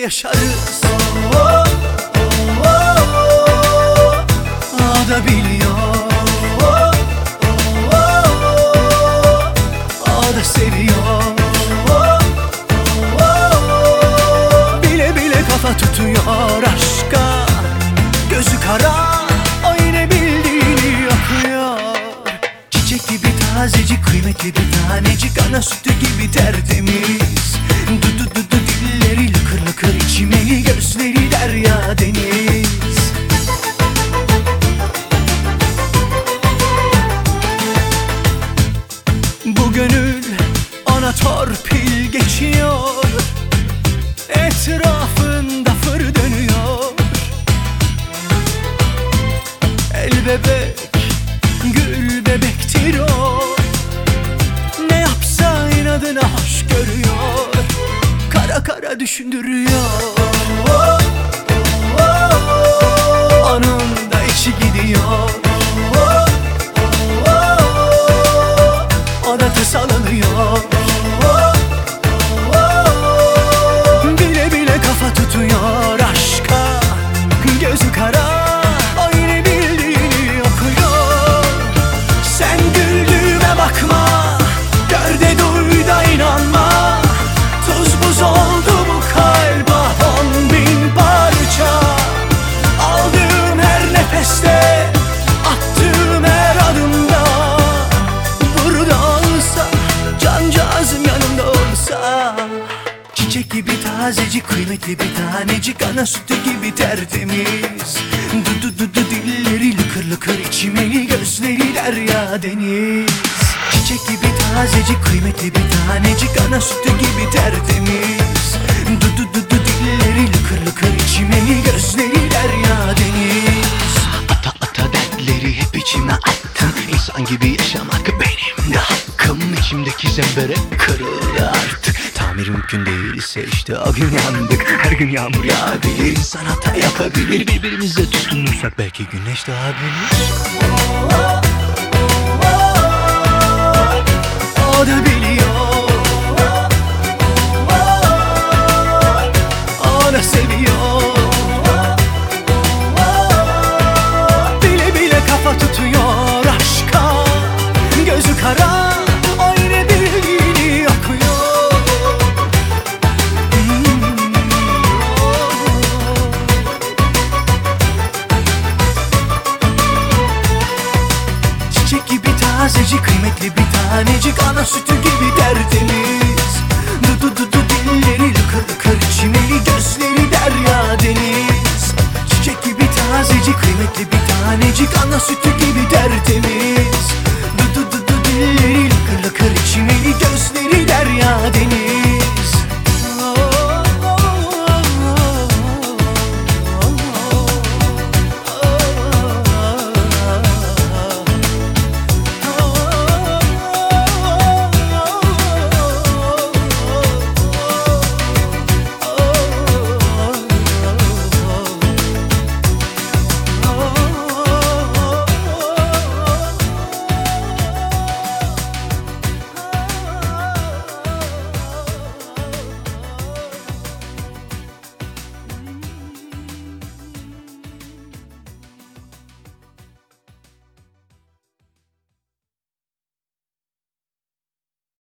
yaşarız. O da biliyor, o da seviyor. Bile bile kafa tutuyor aşka. Gözü kara, o yine bildiğini okuyor. Çiçek gibi tazecik, kıymetli bir tanecik, ana sütü gibi tertemiz. Dudu dudu dilleri lıkır lıkır içimeli, gözleri derya deniz. Bu gönül ona torpil geçiyor, etrafında fır dönüyor. El bebek, gül bebektir o, ne yapsa inadına hoş görüyor. Kara kara düşündürüyor. Onun da içi gidiyor. O da tasalanıyor. Bile bile kafa tutuyor aşka. Gözü kara, o yine bildiğini okuyor. Sen güldüğüme bakma, gör de duy da inanma. Tuz buz oldu bu kalp, 10.000 parça. Aldığım her nefeste, attığım her adımda. Burada olsa, cancağızım yanımda olsa. Çiçek gibi tazecik, kıymetli bir tanecik, ana sütü gibi tertemiz. Dudu dudu dilleri lıkır lıkır içimeli, gözleri derya deniz. Çiçek gibi tazecik, kıymetli bir tanecik, ana sütü gibi tertemiz. Dudu dudu dilleri lıkır lıkır içimeli, gözleri derya deniz. Ata ata dertleri hep içime attım. İnsan gibi yaşamak benim de hakkım. İçimdeki zembere kırıldı artık. Tamir mümkün değilse işte o gün yandık. Her gün yağmur yağabilir, insan hata yapabilir. Birbirimize tutunursak belki güneş doğabilir. O da biliyor, o da seviyor. Bile bile kafa tutuyor aşka. Gözü kara, o yine bildiğini okuyor. Çiçek gibi tazecik, kıymetli bir tanecik, ana sütü gibi tertemiz. Dudu dudu dilleri lıkır lıkır içimeli, gözleri derya deniz. Çiçek gibi tazecik, kıymetli bir tanecik, ana sütü gibi tertemiz.